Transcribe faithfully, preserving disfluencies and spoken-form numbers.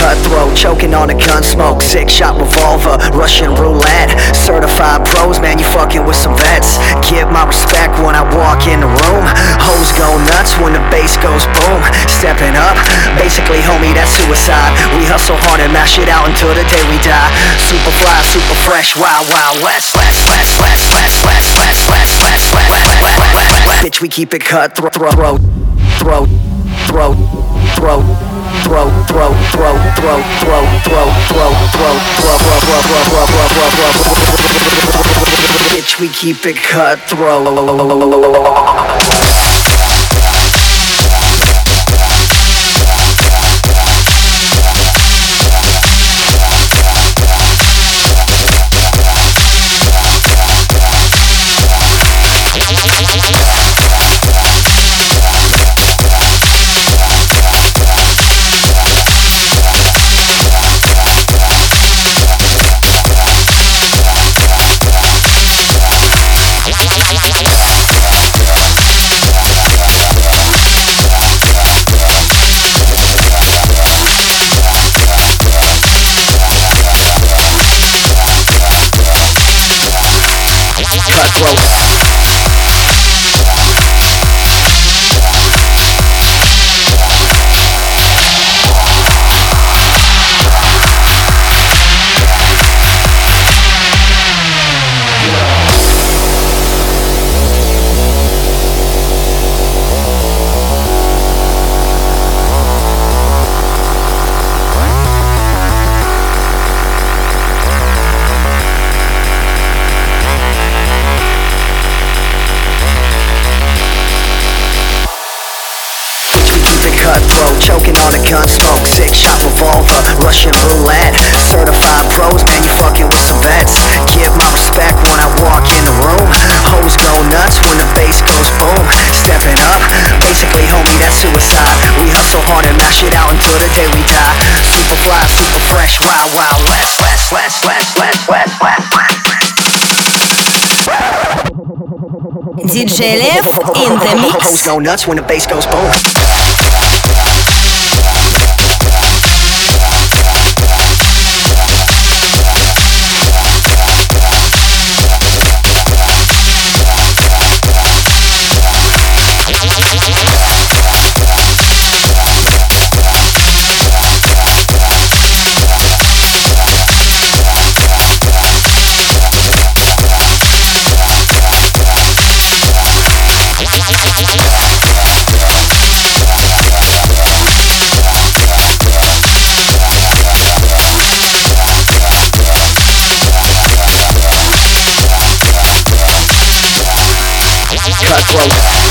cutthroat, choking on a gun smoke, six shot revolver, Russian roulette. Certified pros, man, you fucking with some vets. Give my respect when I walk in the room. Hoes go nuts when the bass goes boom. Stepping up, basically homie, that's suicide. We hustle hard and mash it out until the day we die. Super fly, super fresh, wild, wild west. West, west, west, west, west, west, west, west, west, west, west, west. Bitch, we keep it cut, throat, throat, throat, throat, throat, throat, throat, throat, throat, throat, throat, throat, throat, throat. Bitch, we keep it cutthroat. Cutthroat, choking on a gun smoke, six shot revolver, Russian roulette. Certified pros, man, you fucking with some vets. Give my respect when I walk in the room. Hoes go nuts when the bass goes boom. Stepping up, basically homie, that's suicide. We hustle hard and mash it out until the day we die. Super fly, super fresh, wild, wild west, west, west, west, west, west, west, west. ди джей Lev in the mix. Hoes go nuts when the bass goes boom. Cutthroat.